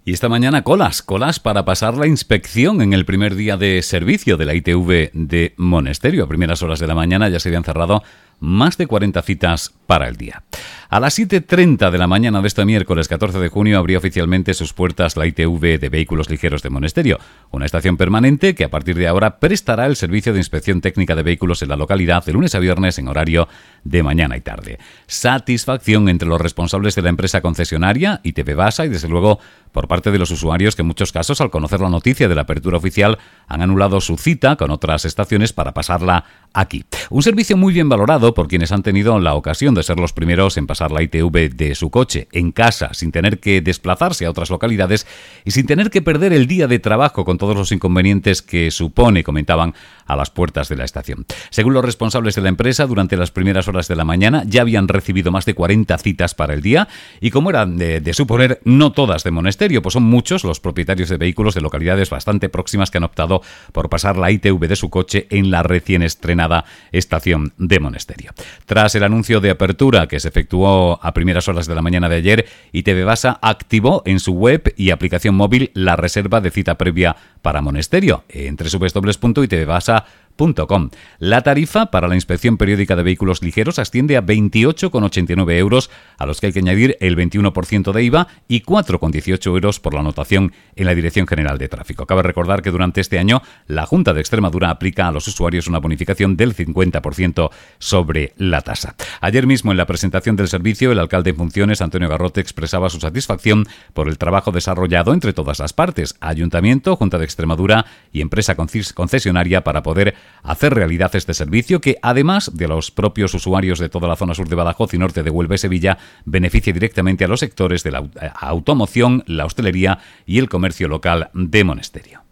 Y esta mañana colas para pasar la inspección en el primer día de servicio de la ITV de Monesterio. A primeras horas de la mañana ya se habían cerrado más de 40 citas para el día. A las 7:30 de la mañana de este miércoles 14 de junio abrió oficialmente sus puertas la ITV de Vehículos Ligeros de Monesterio, una estación permanente que a partir de ahora prestará el servicio de inspección técnica de vehículos en la localidad de lunes a viernes en horario de mañana y tarde. Satisfacción entre los responsables de la empresa concesionaria, ITV Basa, y desde luego por parte de los usuarios que en muchos casos, al conocer la noticia de la apertura oficial, han anulado su cita con otras estaciones para pasarla aquí. Un servicio muy bien valorado por quienes han tenido la ocasión de ser los primeros en pasar la ITV de su coche en casa, sin tener que desplazarse a otras localidades y sin tener que perder el día de trabajo con todos los inconvenientes que supone, comentaban, a las puertas de la estación. Según los responsables de la empresa, durante las primeras horas de la mañana ya habían recibido más de 40 citas para el día y, como era de suponer, no todas de Monesterio, pues son muchos los propietarios de vehículos de localidades bastante próximas que han optado por pasar la ITV de su coche en la recién estrenada estación de Monesterio. Tras el anuncio de apertura que se efectuó a primeras horas de la mañana de ayer, ITV Basa activó en su web y aplicación móvil la reserva de cita previa para Monesterio en www.itvbasa.com. La tarifa para la inspección periódica de vehículos ligeros asciende a 28,89 euros, a los que hay que añadir el 21% de IVA y 4,18 euros por la anotación en la Dirección General de Tráfico. Cabe recordar que durante este año la Junta de Extremadura aplica a los usuarios una bonificación del 50% sobre la tasa. Ayer mismo, en la presentación del servicio, el alcalde en funciones, Antonio Garrote, expresaba su satisfacción por el trabajo desarrollado entre todas las partes, Ayuntamiento, Junta de Extremadura y empresa concesionaria, para poder hacer realidad este servicio que, además de los propios usuarios de toda la zona sur de Badajoz y norte de Huelva y Sevilla, beneficia directamente a los sectores de la automoción, la hostelería y el comercio local de Monesterio.